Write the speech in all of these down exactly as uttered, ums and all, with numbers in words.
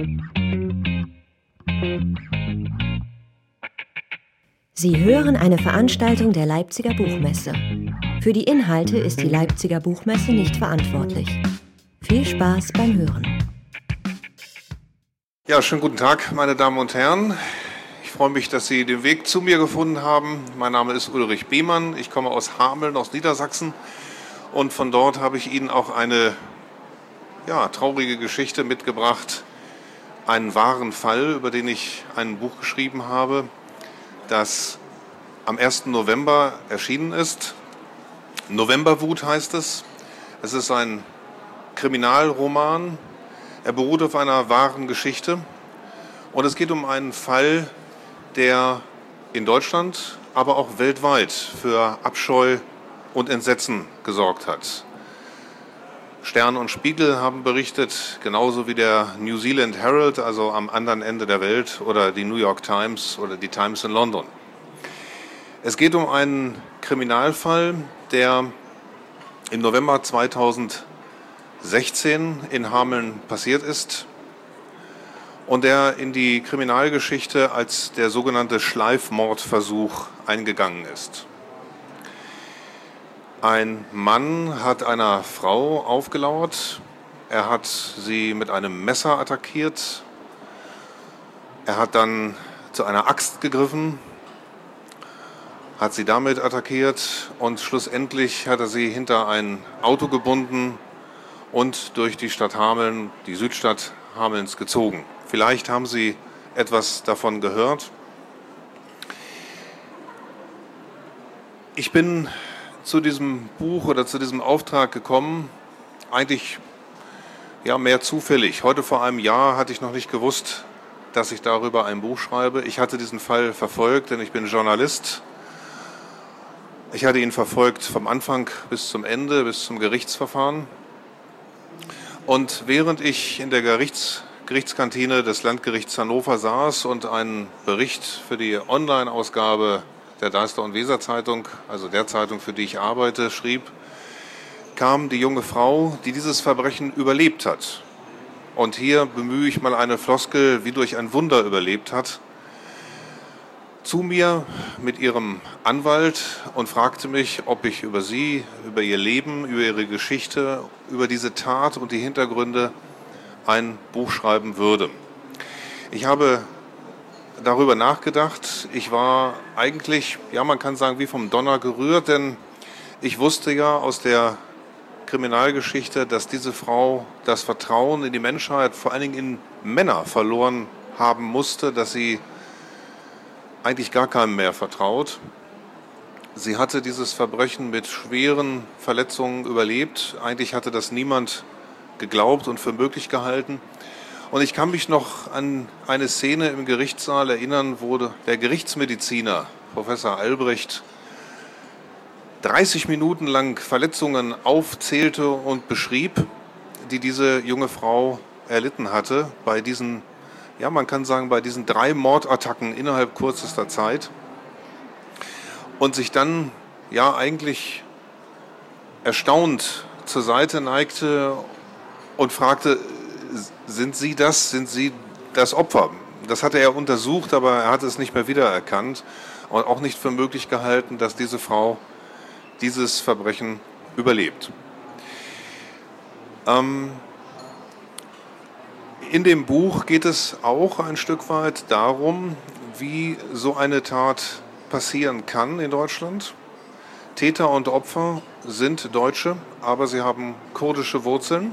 Sie hören eine Veranstaltung der Leipziger Buchmesse. Für die Inhalte ist die Leipziger Buchmesse nicht verantwortlich. Viel Spaß beim Hören. Ja, schönen guten Tag, meine Damen und Herren. Ich freue mich, dass Sie den Weg zu mir gefunden haben. Mein Name ist Ulrich Behmann. Ich komme aus Hameln, aus Niedersachsen. Und von dort habe ich Ihnen auch eine ja, traurige Geschichte mitgebracht. Einen wahren Fall, über den ich ein Buch geschrieben habe, das am ersten November erschienen ist. Novemberwut heißt es. Es ist ein Kriminalroman. Er beruht auf einer wahren Geschichte. Und es geht um einen Fall, der in Deutschland, aber auch weltweit für Abscheu und Entsetzen gesorgt hat. Stern und Spiegel haben berichtet, genauso wie der New Zealand Herald, also am anderen Ende der Welt, oder die New York Times oder die Times in London. Es geht um einen Kriminalfall, der im November zweitausendsechzehn in Hameln passiert ist und der in die Kriminalgeschichte als der sogenannte Schleifmordversuch eingegangen ist. Ein Mann hat einer Frau aufgelauert, er hat sie mit einem Messer attackiert, er hat dann zu einer Axt gegriffen, hat sie damit attackiert und schlussendlich hat er sie hinter ein Auto gebunden und durch die Stadt Hameln, die Südstadt Hamelns, gezogen. Vielleicht haben Sie etwas davon gehört. Ich bin zu diesem Buch oder zu diesem Auftrag gekommen, eigentlich ja, mehr zufällig. Heute vor einem Jahr hatte ich noch nicht gewusst, dass ich darüber ein Buch schreibe. Ich hatte diesen Fall verfolgt, denn ich bin Journalist. Ich hatte ihn verfolgt vom Anfang bis zum Ende, bis zum Gerichtsverfahren. Und während ich in der Gerichts, Gerichtskantine des Landgerichts Hannover saß und einen Bericht für die Online-Ausgabe der Deister- und Weser-Zeitung, also der Zeitung, für die ich arbeite, schrieb, kam die junge Frau, die dieses Verbrechen überlebt hat. Und hier bemühe ich mal eine Floskel, wie durch ein Wunder überlebt hat, zu mir mit ihrem Anwalt und fragte mich, ob ich über sie, über ihr Leben, über ihre Geschichte, über diese Tat und die Hintergründe ein Buch schreiben würde. Ich habe darüber nachgedacht. Ich war eigentlich, ja, man kann sagen, wie vom Donner gerührt, denn ich wusste ja aus der Kriminalgeschichte, dass diese Frau das Vertrauen in die Menschheit, vor allen Dingen in Männer, verloren haben musste, dass sie eigentlich gar keinem mehr vertraut. Sie hatte dieses Verbrechen mit schweren Verletzungen überlebt. Eigentlich hatte das niemand geglaubt und für möglich gehalten. Und ich kann mich noch an eine Szene im Gerichtssaal erinnern, wo der Gerichtsmediziner, Professor Albrecht, dreißig Minuten lang Verletzungen aufzählte und beschrieb, die diese junge Frau erlitten hatte bei diesen, ja, man kann sagen, bei diesen drei Mordattacken innerhalb kürzester Zeit. Und sich dann, ja, eigentlich erstaunt zur Seite neigte und fragte, sind Sie das, sind Sie das Opfer? Das hatte er untersucht, aber er hatte es nicht mehr wiedererkannt und auch nicht für möglich gehalten, dass diese Frau dieses Verbrechen überlebt. Ähm, in dem Buch geht es auch ein Stück weit darum, wie so eine Tat passieren kann in Deutschland. Täter und Opfer sind Deutsche, aber sie haben kurdische Wurzeln.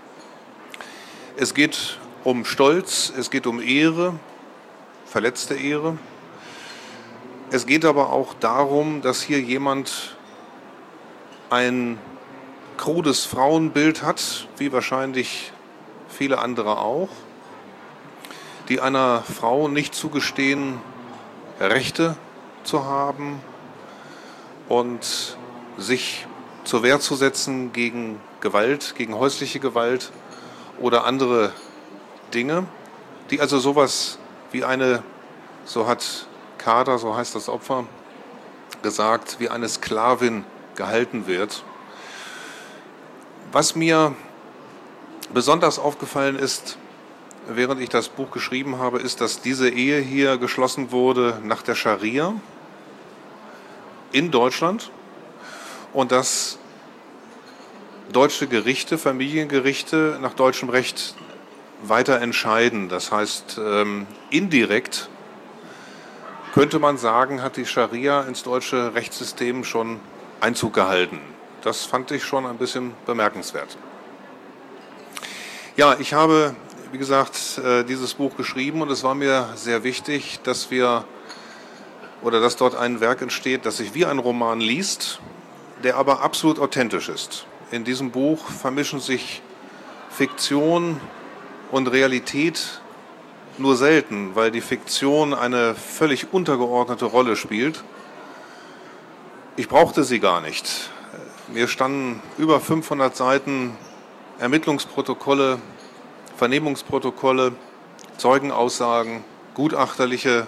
Es geht um Stolz, es geht um Ehre, verletzte Ehre. Es geht aber auch darum, dass hier jemand ein krudes Frauenbild hat, wie wahrscheinlich viele andere auch, die einer Frau nicht zugestehen, Rechte zu haben und sich zur Wehr zu setzen gegen Gewalt, gegen häusliche Gewalt oder andere Dinge, die also sowas wie eine, so hat Kader, so heißt das Opfer, gesagt, wie eine Sklavin gehalten wird. Was mir besonders aufgefallen ist, während ich das Buch geschrieben habe, ist, dass diese Ehe hier geschlossen wurde nach der Scharia in Deutschland und dass deutsche Gerichte, Familiengerichte nach deutschem Recht weiter entscheiden. Das heißt, ähm, indirekt könnte man sagen, hat die Scharia ins deutsche Rechtssystem schon Einzug gehalten. Das fand ich schon ein bisschen bemerkenswert. Ja, ich habe, wie gesagt, dieses Buch geschrieben und es war mir sehr wichtig, dass wir oder dass dort ein Werk entsteht, das sich wie ein Roman liest, der aber absolut authentisch ist. In diesem Buch vermischen sich Fiktion und Realität nur selten, weil die Fiktion eine völlig untergeordnete Rolle spielt. Ich brauchte sie gar nicht. Mir standen über fünfhundert Seiten Ermittlungsprotokolle, Vernehmungsprotokolle, Zeugenaussagen, gutachterliche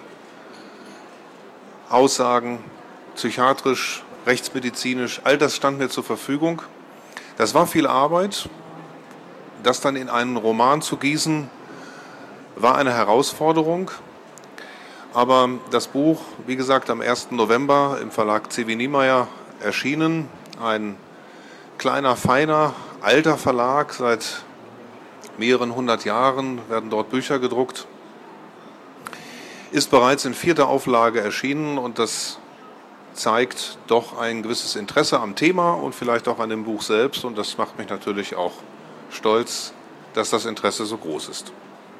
Aussagen, psychiatrisch, rechtsmedizinisch, all das stand mir zur Verfügung. Das war viel Arbeit. Das dann in einen Roman zu gießen, war eine Herausforderung. Aber das Buch, wie gesagt, am ersten November im Verlag C W Niemeyer erschienen. Ein kleiner, feiner, alter Verlag. Seit mehreren hundert Jahren werden dort Bücher gedruckt. Ist bereits in vierter Auflage erschienen und das zeigt doch ein gewisses Interesse am Thema und vielleicht auch an dem Buch selbst. Und das macht mich natürlich auch stolz, dass das Interesse so groß ist.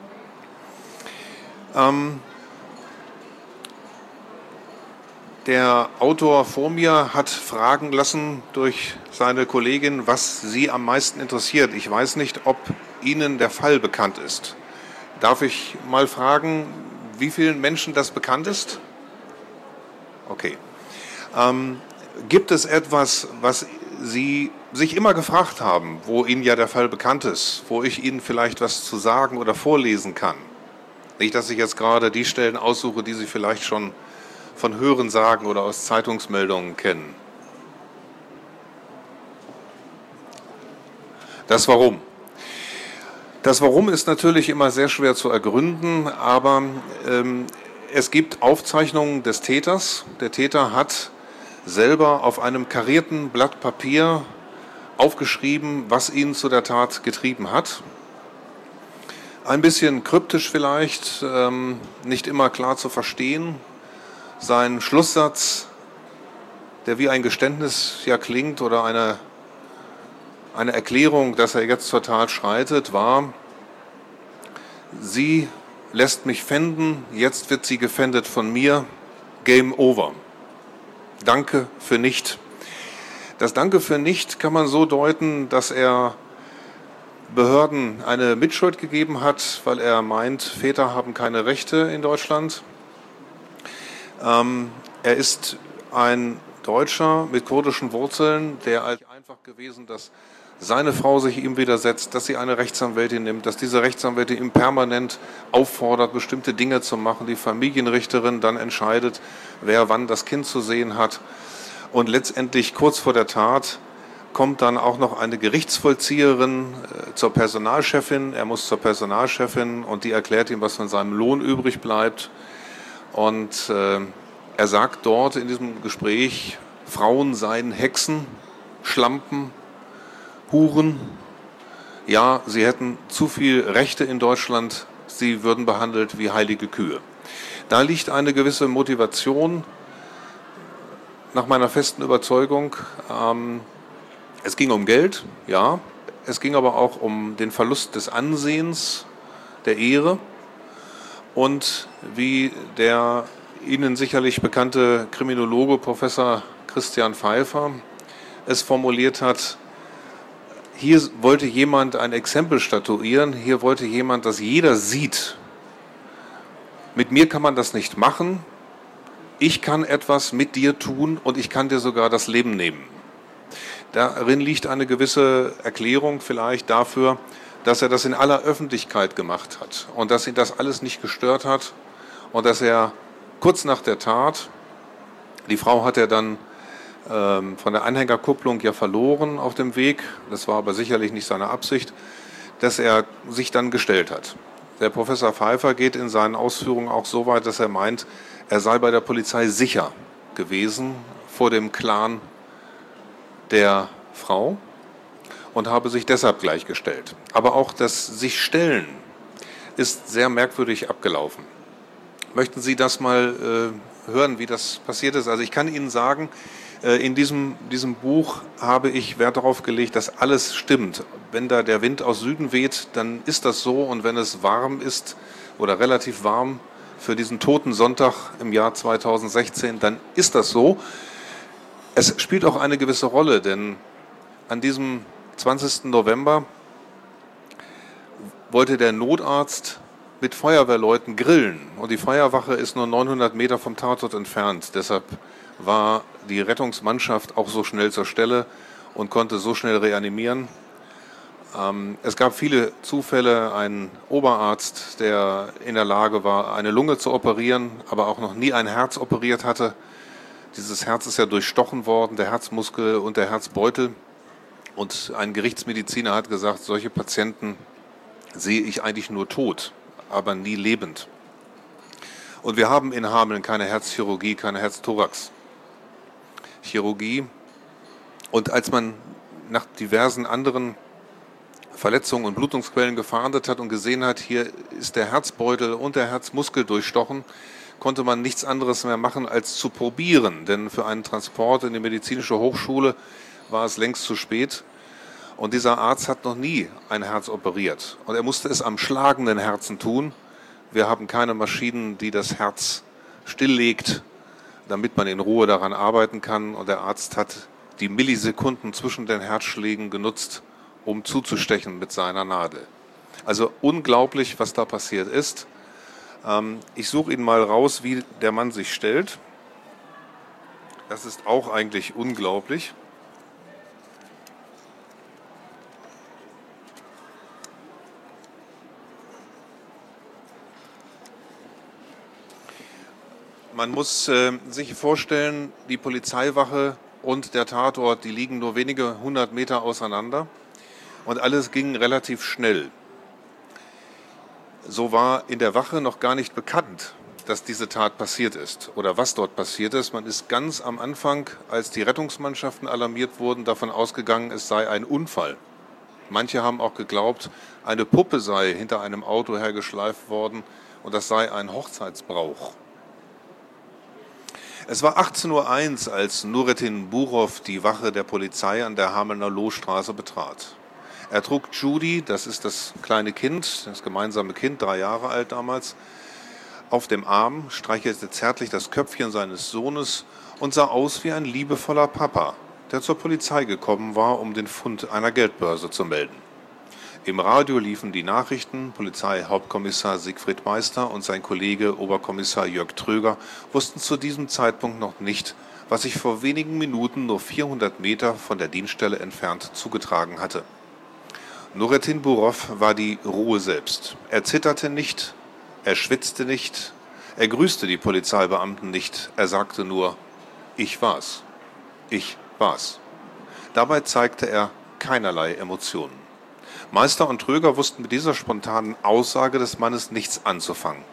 Ähm, der Autor vor mir hat fragen lassen durch seine Kollegin, was sie am meisten interessiert. Ich weiß nicht, ob Ihnen der Fall bekannt ist. Darf ich mal fragen, wie vielen Menschen das bekannt ist? Okay. Ähm, gibt es etwas, was Sie sich immer gefragt haben, wo Ihnen ja der Fall bekannt ist, wo ich Ihnen vielleicht was zu sagen oder vorlesen kann? Nicht, dass ich jetzt gerade die Stellen aussuche, die Sie vielleicht schon von Hörensagen oder aus Zeitungsmeldungen kennen. Das Warum. Das Warum ist natürlich immer sehr schwer zu ergründen, aber ähm, es gibt Aufzeichnungen des Täters. Der Täter hat selber auf einem karierten Blatt Papier aufgeschrieben, was ihn zu der Tat getrieben hat. Ein bisschen kryptisch vielleicht, ähm, nicht immer klar zu verstehen. Sein Schlusssatz, der wie ein Geständnis ja klingt oder eine, eine Erklärung, dass er jetzt zur Tat schreitet, war: Sie lässt mich pfänden, jetzt wird sie gefändet von mir, Game over. Danke für nicht. Das Danke für nicht kann man so deuten, dass er Behörden eine Mitschuld gegeben hat, weil er meint, Väter haben keine Rechte in Deutschland. Ähm, er ist ein Deutscher mit kurdischen Wurzeln, der als einfach gewesen, dass seine Frau sich ihm widersetzt, dass sie eine Rechtsanwältin nimmt, dass diese Rechtsanwältin ihm permanent auffordert, bestimmte Dinge zu machen. Die Familienrichterin dann entscheidet, wer wann das Kind zu sehen hat. Und letztendlich kurz vor der Tat kommt dann auch noch eine Gerichtsvollzieherin äh, zur Personalchefin. Er muss zur Personalchefin und die erklärt ihm, was von seinem Lohn übrig bleibt. Und äh, er sagt dort in diesem Gespräch, Frauen seien Hexen, Schlampen, Huren. Ja, sie hätten zu viel Rechte in Deutschland, sie würden behandelt wie heilige Kühe. Da liegt eine gewisse Motivation, nach meiner festen Überzeugung. Ähm, es ging um Geld, ja, es ging aber auch um den Verlust des Ansehens, der Ehre und wie der Ihnen sicherlich bekannte Kriminologe Professor Christian Pfeiffer es formuliert hat: Hier wollte jemand ein Exempel statuieren, hier wollte jemand, dass jeder sieht. Mit mir kann man das nicht machen, ich kann etwas mit dir tun und ich kann dir sogar das Leben nehmen. Darin liegt eine gewisse Erklärung vielleicht dafür, dass er das in aller Öffentlichkeit gemacht hat und dass ihn das alles nicht gestört hat und dass er kurz nach der Tat, die Frau hat er dann ähm, von der Anhängerkupplung ja verloren auf dem Weg, das war aber sicherlich nicht seine Absicht, dass er sich dann gestellt hat. Der Professor Pfeiffer geht in seinen Ausführungen auch so weit, dass er meint, er sei bei der Polizei sicher gewesen vor dem Clan der Frau und habe sich deshalb gleichgestellt. Aber auch das sich stellen ist sehr merkwürdig abgelaufen. Möchten Sie das mal äh, hören, wie das passiert ist? Also ich kann Ihnen sagen, äh, in diesem, diesem Buch habe ich Wert darauf gelegt, dass alles stimmt. Wenn da der Wind aus Süden weht, dann ist das so. Und wenn es warm ist oder relativ warm für diesen toten Sonntag im Jahr zweitausendsechzehn, dann ist das so. Es spielt auch eine gewisse Rolle, denn an diesem zwanzigsten November wollte der Notarzt mit Feuerwehrleuten grillen. Und die Feuerwache ist nur neunhundert Meter vom Tatort entfernt. Deshalb war die Rettungsmannschaft auch so schnell zur Stelle und konnte so schnell reanimieren. Ähm, es gab viele Zufälle. Ein Oberarzt, der in der Lage war, eine Lunge zu operieren, aber auch noch nie ein Herz operiert hatte. Dieses Herz ist ja durchstochen worden, der Herzmuskel und der Herzbeutel. Und ein Gerichtsmediziner hat gesagt, solche Patienten sehe ich eigentlich nur tot, aber nie lebend. Und wir haben in Hameln keine Herzchirurgie, keine Herzthorax-Chirurgie. Und als man nach diversen anderen Verletzungen und Blutungsquellen gefahndet hat und gesehen hat, hier ist der Herzbeutel und der Herzmuskel durchstochen, konnte man nichts anderes mehr machen, als zu probieren. Denn für einen Transport in die medizinische Hochschule war es längst zu spät. Und dieser Arzt hat noch nie ein Herz operiert. Und er musste es am schlagenden Herzen tun. Wir haben keine Maschinen, die das Herz stilllegt, damit man in Ruhe daran arbeiten kann. Und der Arzt hat die Millisekunden zwischen den Herzschlägen genutzt, um zuzustechen mit seiner Nadel. Also unglaublich, was da passiert ist. Ähm, ich suche Ihnen mal raus, wie der Mann sich stellt. Das ist auch eigentlich unglaublich. Man muss äh, sich vorstellen, die Polizeiwache und der Tatort, die liegen nur wenige hundert Meter auseinander und alles ging relativ schnell. So war in der Wache noch gar nicht bekannt, dass diese Tat passiert ist oder was dort passiert ist. Man ist ganz am Anfang, als die Rettungsmannschaften alarmiert wurden, davon ausgegangen, es sei ein Unfall. Manche haben auch geglaubt, eine Puppe sei hinter einem Auto hergeschleift worden und das sei ein Hochzeitsbrauch. Es war achtzehn Uhr eins, als Nurettin Burov die Wache der Polizei an der Hamelner Lohstraße betrat. Er trug Judy, das ist das kleine Kind, das gemeinsame Kind, drei Jahre alt damals, auf dem Arm, streichelte zärtlich das Köpfchen seines Sohnes und sah aus wie ein liebevoller Papa, der zur Polizei gekommen war, um den Fund einer Geldbörse zu melden. Im Radio liefen die Nachrichten. Polizeihauptkommissar Siegfried Meister und sein Kollege Oberkommissar Jörg Tröger wussten zu diesem Zeitpunkt noch nicht, was sich vor wenigen Minuten nur vierhundert Meter von der Dienststelle entfernt zugetragen hatte. Nurettin Burov war die Ruhe selbst. Er zitterte nicht, er schwitzte nicht, er grüßte die Polizeibeamten nicht, er sagte nur, ich war's, ich war's. Dabei zeigte er keinerlei Emotionen. Meister und Tröger wussten mit dieser spontanen Aussage des Mannes nichts anzufangen.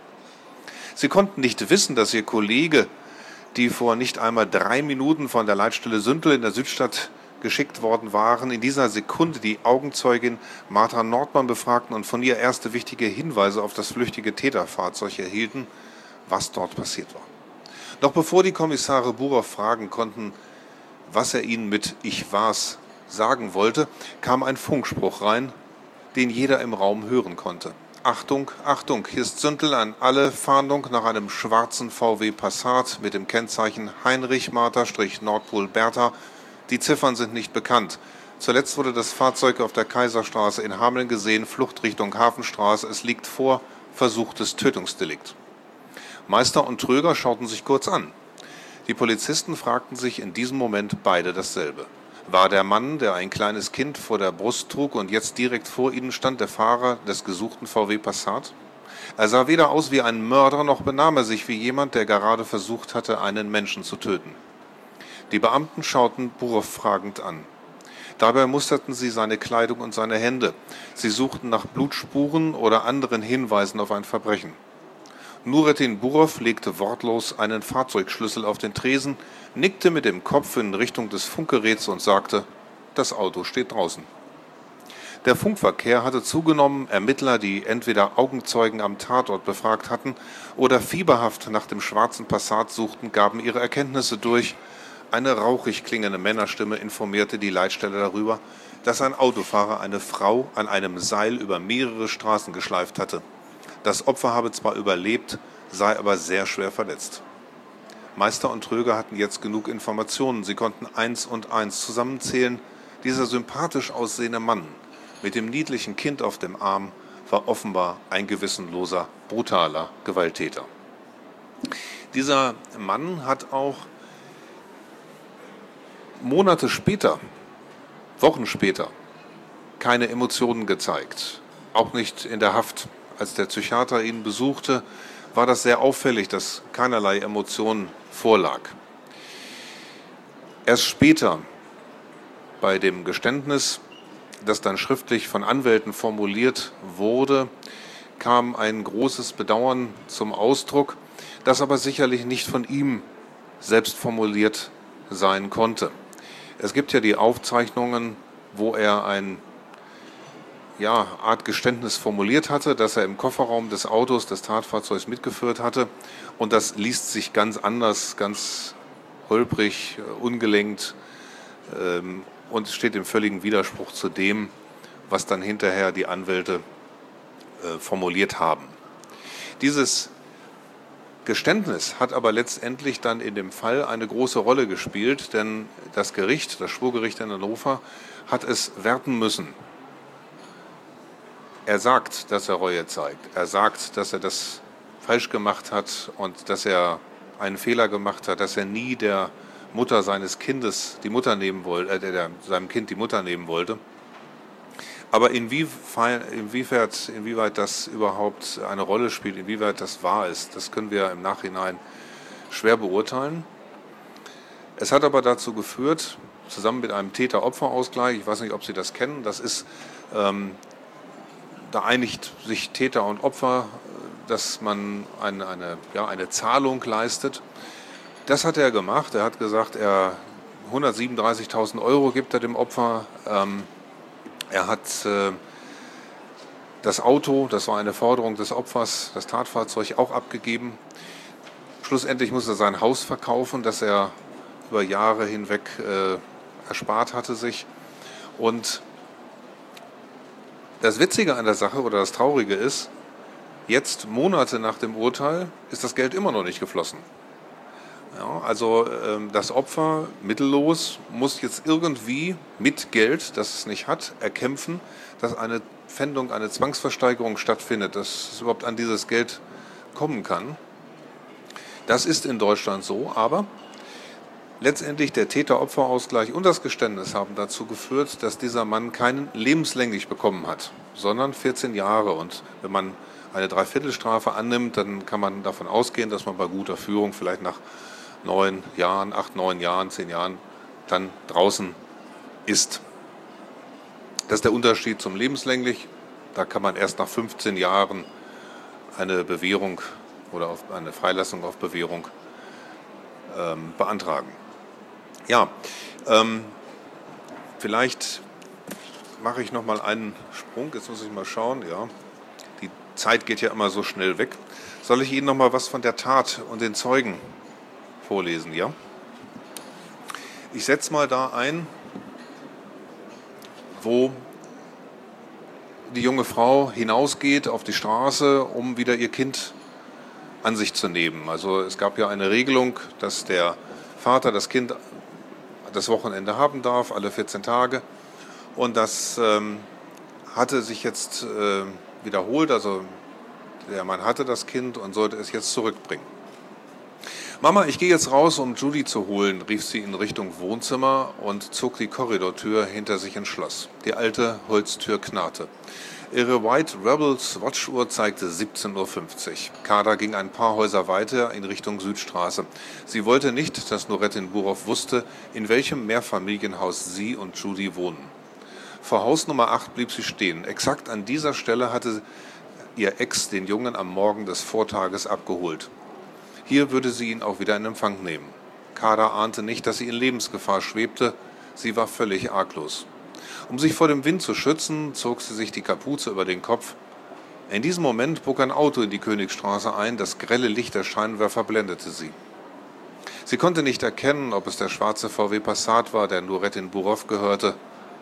Sie konnten nicht wissen, dass ihr Kollege, die vor nicht einmal drei Minuten von der Leitstelle Süntel in der Südstadt geschickt worden waren, in dieser Sekunde die Augenzeugin Martha Nordmann befragten und von ihr erste wichtige Hinweise auf das flüchtige Täterfahrzeug erhielten, was dort passiert war. Noch bevor die Kommissare Burov fragen konnten, was er ihnen mit »Ich war's« sagen wollte, kam ein Funkspruch rein, den jeder im Raum hören konnte. Achtung, Achtung, hier ist Süntel, an alle Fahndung nach einem schwarzen V W Passat mit dem Kennzeichen Heinrich Martha-Nordpol Bertha. Die Ziffern sind nicht bekannt. Zuletzt wurde das Fahrzeug auf der Kaiserstraße in Hameln gesehen, Fluchtrichtung Hafenstraße. Es liegt vor, versuchtes Tötungsdelikt. Meister und Tröger schauten sich kurz an. Die Polizisten fragten sich in diesem Moment beide dasselbe. War der Mann, der ein kleines Kind vor der Brust trug und jetzt direkt vor ihnen stand, der Fahrer des gesuchten V W Passat? Er sah weder aus wie ein Mörder, noch benahm er sich wie jemand, der gerade versucht hatte, einen Menschen zu töten. Die Beamten schauten Burov fragend an. Dabei musterten sie seine Kleidung und seine Hände. Sie suchten nach Blutspuren oder anderen Hinweisen auf ein Verbrechen. Nurettin Burov legte wortlos einen Fahrzeugschlüssel auf den Tresen, nickte mit dem Kopf in Richtung des Funkgeräts und sagte, das Auto steht draußen. Der Funkverkehr hatte zugenommen, Ermittler, die entweder Augenzeugen am Tatort befragt hatten oder fieberhaft nach dem schwarzen Passat suchten, gaben ihre Erkenntnisse durch. Eine rauchig klingende Männerstimme informierte die Leitstelle darüber, dass ein Autofahrer eine Frau an einem Seil über mehrere Straßen geschleift hatte. Das Opfer habe zwar überlebt, sei aber sehr schwer verletzt. Meister und Tröger hatten jetzt genug Informationen. Sie konnten eins und eins zusammenzählen. Dieser sympathisch aussehende Mann mit dem niedlichen Kind auf dem Arm war offenbar ein gewissenloser, brutaler Gewalttäter. Dieser Mann hat auch Monate später, Wochen später, keine Emotionen gezeigt, auch nicht in der Haft. Als der Psychiater ihn besuchte, war das sehr auffällig, dass keinerlei Emotionen vorlag. Erst später, bei dem Geständnis, das dann schriftlich von Anwälten formuliert wurde, kam ein großes Bedauern zum Ausdruck, das aber sicherlich nicht von ihm selbst formuliert sein konnte. Es gibt ja die Aufzeichnungen, wo er ein ja, Art Geständnis formuliert hatte, dass er im Kofferraum des Autos des Tatfahrzeugs mitgeführt hatte. Und das liest sich ganz anders, ganz holprig, ungelenkt ähm, und steht im völligen Widerspruch zu dem, was dann hinterher die Anwälte äh, formuliert haben. Dieses Geständnis hat aber letztendlich dann in dem Fall eine große Rolle gespielt, denn das Gericht, das Schwurgericht in Hannover, hat es werten müssen. Er sagt, dass er Reue zeigt. Er sagt, dass er das falsch gemacht hat und dass er einen Fehler gemacht hat, dass er nie der Mutter seines Kindes die Mutter nehmen wollte, äh, der, seinem Kind die Mutter nehmen wollte. Aber inwiefern, inwieweit, inwieweit das überhaupt eine Rolle spielt, inwieweit das wahr ist, das können wir im Nachhinein schwer beurteilen. Es hat aber dazu geführt, zusammen mit einem Täter-Opfer-Ausgleich, ich weiß nicht, ob Sie das kennen, das ist ähm, Da einigt sich Täter und Opfer, dass man eine, eine, ja, eine Zahlung leistet. Das hat er gemacht. Er hat gesagt, er hundertsiebenunddreißigtausend Euro gibt er dem Opfer. Ähm, er hat äh, das Auto, das war eine Forderung des Opfers, das Tatfahrzeug auch abgegeben. Schlussendlich muss er sein Haus verkaufen, das er über Jahre hinweg äh, erspart hatte sich. Und das Witzige an der Sache oder das Traurige ist, jetzt Monate nach dem Urteil ist das Geld immer noch nicht geflossen. Ja, also ähm, das Opfer, mittellos, muss jetzt irgendwie mit Geld, das es nicht hat, erkämpfen, dass eine Pfändung, eine Zwangsversteigerung stattfindet, dass es überhaupt an dieses Geld kommen kann. Das ist in Deutschland so, aber letztendlich der Täter-Opfer-Ausgleich und das Geständnis haben dazu geführt, dass dieser Mann keinen lebenslänglich bekommen hat, sondern vierzehn Jahre. Und wenn man eine Dreiviertelstrafe annimmt, dann kann man davon ausgehen, dass man bei guter Führung vielleicht nach neun Jahren, acht, neun Jahren, zehn Jahren dann draußen ist. Das ist der Unterschied zum lebenslänglich. Da kann man erst nach fünfzehn Jahren eine Bewährung oder auf eine Freilassung auf Bewährung ähm, beantragen. Ja, ähm, vielleicht mache ich noch mal einen Sprung. Jetzt muss ich mal schauen. Ja, die Zeit geht ja immer so schnell weg. Soll ich Ihnen noch mal was von der Tat und den Zeugen vorlesen? Ja. Ich setze mal da ein, wo die junge Frau hinausgeht auf die Straße, um wieder ihr Kind an sich zu nehmen. Also es gab ja eine Regelung, dass der Vater das Kind das Wochenende haben darf, alle vierzehn Tage. Und das ähm, hatte sich jetzt äh, wiederholt. Also der Mann hatte das Kind und sollte es jetzt zurückbringen. Mama, ich gehe jetzt raus, um Judy zu holen, rief sie in Richtung Wohnzimmer und zog die Korridortür hinter sich ins Schloss. Die alte Holztür knarrte. Ihre White Rebels Watchuhr zeigte siebzehn Uhr fünfzig. Kader ging ein paar Häuser weiter in Richtung Südstraße. Sie wollte nicht, dass Nurettin Burov wusste, in welchem Mehrfamilienhaus sie und Judy wohnen. Vor Haus Nummer acht blieb sie stehen. Exakt an dieser Stelle hatte ihr Ex den Jungen am Morgen des Vortages abgeholt. Hier würde sie ihn auch wieder in Empfang nehmen. Kader ahnte nicht, dass sie in Lebensgefahr schwebte. Sie war völlig arglos. Um sich vor dem Wind zu schützen, zog sie sich die Kapuze über den Kopf. In diesem Moment bog ein Auto in die Königstraße ein, das grelle Licht der Scheinwerfer blendete sie. Sie konnte nicht erkennen, ob es der schwarze V W Passat war, der Nurettin Burov gehörte.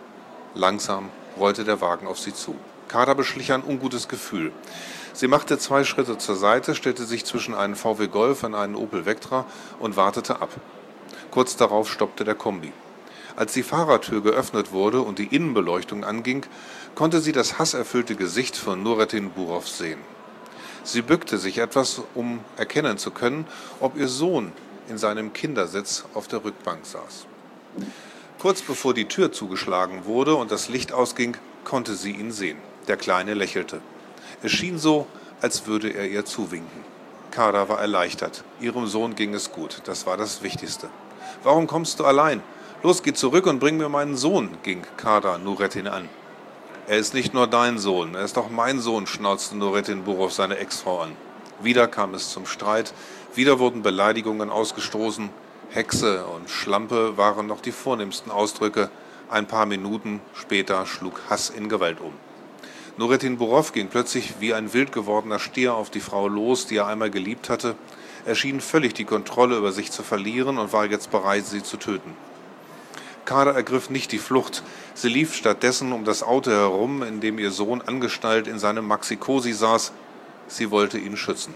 Langsam rollte der Wagen auf sie zu. Kader beschlich ein ungutes Gefühl. Sie machte zwei Schritte zur Seite, stellte sich zwischen einen V W Golf und einen Opel Vectra und wartete ab. Kurz darauf stoppte der Kombi. Als die Fahrertür geöffnet wurde und die Innenbeleuchtung anging, konnte sie das hasserfüllte Gesicht von Nurettin Burov sehen. Sie bückte sich etwas, um erkennen zu können, ob ihr Sohn in seinem Kindersitz auf der Rückbank saß. Kurz bevor die Tür zugeschlagen wurde und das Licht ausging, konnte sie ihn sehen. Der Kleine lächelte. Es schien so, als würde er ihr zuwinken. Kader war erleichtert. Ihrem Sohn ging es gut. Das war das Wichtigste. »Warum kommst du allein? Los, geh zurück und bring mir meinen Sohn«, ging Kader Nurettin an. »Er ist nicht nur dein Sohn, er ist auch mein Sohn«, schnauzte Nurettin Burov seine Ex-Frau an. Wieder kam es zum Streit, wieder wurden Beleidigungen ausgestoßen. Hexe und Schlampe waren noch die vornehmsten Ausdrücke. Ein paar Minuten später schlug Hass in Gewalt um. Nurettin Burov ging plötzlich wie ein wild gewordener Stier auf die Frau los, die er einmal geliebt hatte. Er schien völlig die Kontrolle über sich zu verlieren und war jetzt bereit, sie zu töten. Kader ergriff nicht die Flucht. Sie lief stattdessen um das Auto herum, in dem ihr Sohn angeschnallt in seinem Maxi-Cosi saß. Sie wollte ihn schützen.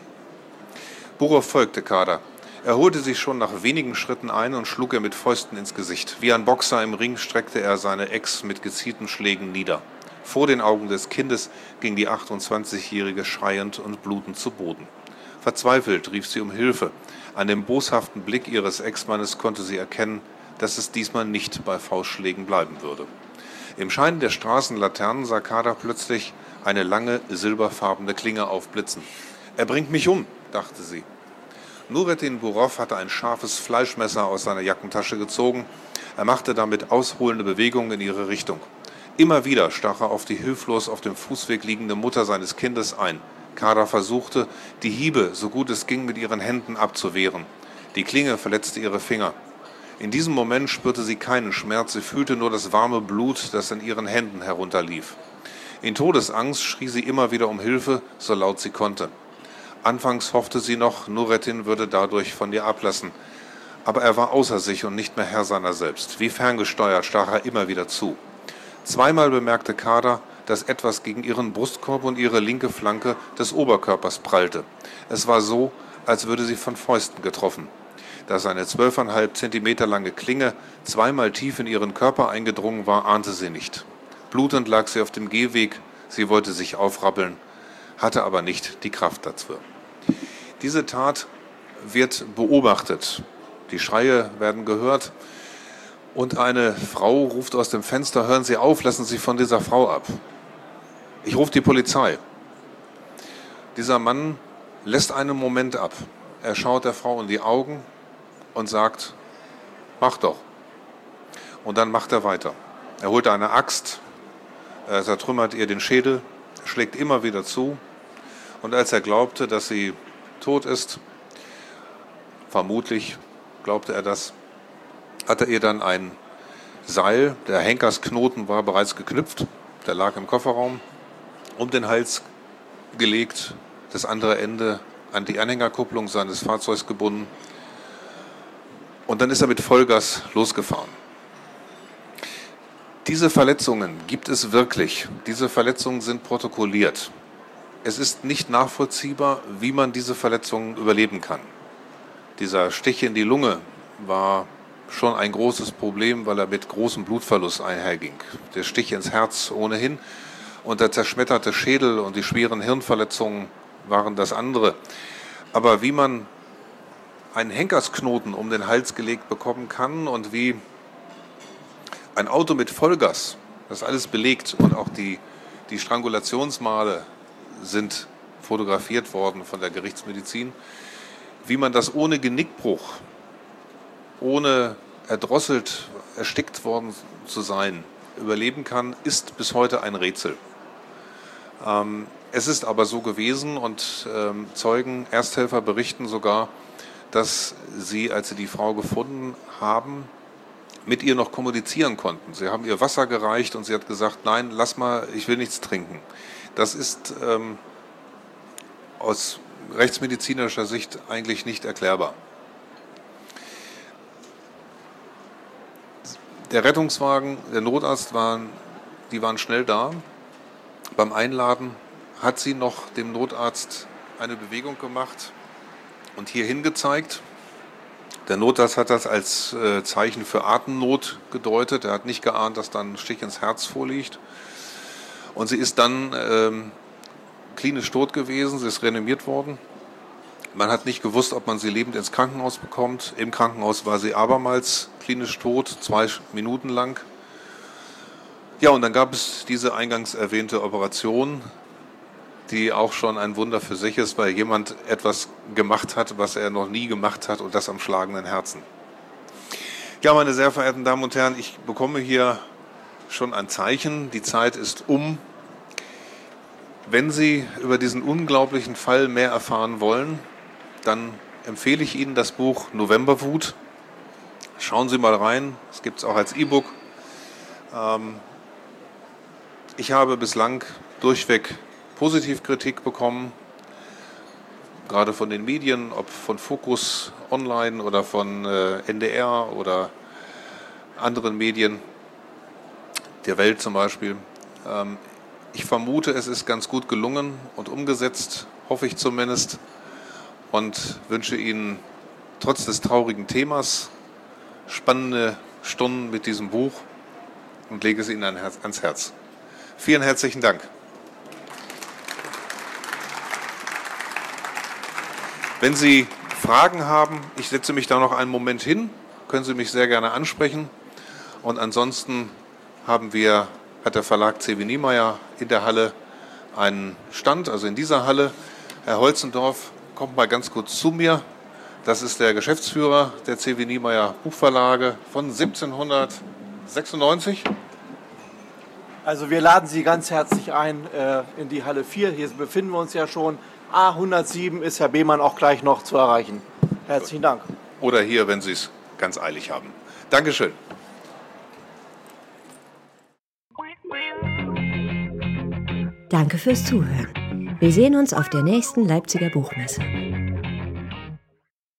Burov folgte Kader. Er holte sich schon nach wenigen Schritten ein und schlug ihr mit Fäusten ins Gesicht. Wie ein Boxer im Ring streckte er seine Ex mit gezielten Schlägen nieder. Vor den Augen des Kindes ging die achtundzwanzigjährige schreiend und blutend zu Boden. Verzweifelt rief sie um Hilfe. An dem boshaften Blick ihres Ex-Mannes konnte sie erkennen, dass es diesmal nicht bei Faustschlägen bleiben würde. Im Schein der Straßenlaternen sah Kader plötzlich eine lange, silberfarbene Klinge aufblitzen. »Er bringt mich um«, dachte sie. Nurettin Burov hatte ein scharfes Fleischmesser aus seiner Jackentasche gezogen. Er machte damit ausholende Bewegungen in ihre Richtung. Immer wieder stach er auf die hilflos auf dem Fußweg liegende Mutter seines Kindes ein. Kader versuchte, die Hiebe, so gut es ging, mit ihren Händen abzuwehren. Die Klinge verletzte ihre Finger. In diesem Moment spürte sie keinen Schmerz, sie fühlte nur das warme Blut, das in ihren Händen herunterlief. In Todesangst schrie sie immer wieder um Hilfe, so laut sie konnte. Anfangs hoffte sie noch, Nurettin würde dadurch von ihr ablassen. Aber er war außer sich und nicht mehr Herr seiner selbst. Wie ferngesteuert stach er immer wieder zu. Zweimal bemerkte Kader, dass etwas gegen ihren Brustkorb und ihre linke Flanke des Oberkörpers prallte. Es war so, als würde sie von Fäusten getroffen. Dass eine zwölfeinhalb Zentimeter lange Klinge zweimal tief in ihren Körper eingedrungen war, ahnte sie nicht. Blutend lag sie auf dem Gehweg, sie wollte sich aufrappeln, hatte aber nicht die Kraft dazu. Diese Tat wird beobachtet. Die Schreie werden gehört und eine Frau ruft aus dem Fenster, hören Sie auf, lassen Sie von dieser Frau ab. Ich rufe die Polizei. Dieser Mann lässt einen Moment ab. Er schaut der Frau in die Augen und sagt, mach doch. Und dann macht er weiter. Er holt eine Axt, er zertrümmert ihr den Schädel, schlägt immer wieder zu. Und als er glaubte, dass sie tot ist, vermutlich glaubte er das, hat er ihr dann ein Seil, der Henkersknoten war bereits geknüpft, der lag im Kofferraum, um den Hals gelegt, das andere Ende an die Anhängerkupplung seines Fahrzeugs gebunden. Und dann ist er mit Vollgas losgefahren. Diese Verletzungen gibt es wirklich. Diese Verletzungen sind protokolliert. Es ist nicht nachvollziehbar, wie man diese Verletzungen überleben kann. Dieser Stich in die Lunge war schon ein großes Problem, weil er mit großem Blutverlust einherging. Der Stich ins Herz ohnehin und der zerschmetterte Schädel und die schweren Hirnverletzungen waren das andere. Aber wie man einen Henkersknoten um den Hals gelegt bekommen kann und wie ein Auto mit Vollgas, das alles belegt und auch die, Die Strangulationsmale sind fotografiert worden von der Gerichtsmedizin. Wie man das ohne Genickbruch, ohne erdrosselt, erstickt worden zu sein, überleben kann, ist bis heute ein Rätsel. Ähm, es ist aber so gewesen und ähm, Zeugen, Ersthelfer berichten sogar, dass sie, als sie die Frau gefunden haben, mit ihr noch kommunizieren konnten. Sie haben ihr Wasser gereicht und sie hat gesagt, nein, lass mal, ich will nichts trinken. Das ist ähm, aus rechtsmedizinischer Sicht eigentlich nicht erklärbar. Der Rettungswagen, der Notarzt, waren, die waren schnell da. Beim Einladen hat sie noch dem Notarzt eine Bewegung gemacht und hierhin gezeigt. Der Notarzt hat das als äh, Zeichen für Atemnot gedeutet. Er hat nicht geahnt, dass dann ein Stich ins Herz vorliegt. Und sie ist dann ähm, klinisch tot gewesen, sie ist reanimiert worden. Man hat nicht gewusst, ob man sie lebend ins Krankenhaus bekommt. Im Krankenhaus war sie abermals klinisch tot, zwei Minuten lang. Ja, und dann gab es diese eingangs erwähnte Operation, die auch schon ein Wunder für sich ist, weil jemand etwas gemacht hat, was er noch nie gemacht hat, und das am schlagenden Herzen. Ja, meine sehr verehrten Damen und Herren, ich bekomme hier schon ein Zeichen. Die Zeit ist um. Wenn Sie über diesen unglaublichen Fall mehr erfahren wollen, dann empfehle ich Ihnen das Buch Novemberwut. Schauen Sie mal rein, es gibt es auch als E-Book. Ähm, ich habe bislang durchweg Positivkritik bekommen, gerade von den Medien, ob von Focus Online oder von äh, N D R oder anderen Medien, der Welt zum Beispiel. Ähm, ich vermute, es ist ganz gut gelungen und umgesetzt, hoffe ich zumindest, und wünsche Ihnen trotz des traurigen Themas spannende Stunden mit diesem Buch und lege es Ihnen ans Herz. Vielen herzlichen Dank. Wenn Sie Fragen haben, ich setze mich da noch einen Moment hin, können Sie mich sehr gerne ansprechen. Und ansonsten haben wir, hat der Verlag C W Niemeyer in der Halle einen Stand, also in dieser Halle. Herr Holzendorf, kommt mal ganz kurz zu mir. Das ist der Geschäftsführer der C W Niemeyer Buchverlage von siebzehnhundertsechsundneunzig. Also wir laden Sie ganz herzlich ein äh, in die Halle vier. Hier befinden wir uns ja schon. A hundertsieben ist Herr Behmann auch gleich noch zu erreichen. Herzlichen Dank. Oder hier, wenn Sie es ganz eilig haben. Dankeschön. Danke fürs Zuhören. Wir sehen uns auf der nächsten Leipziger Buchmesse.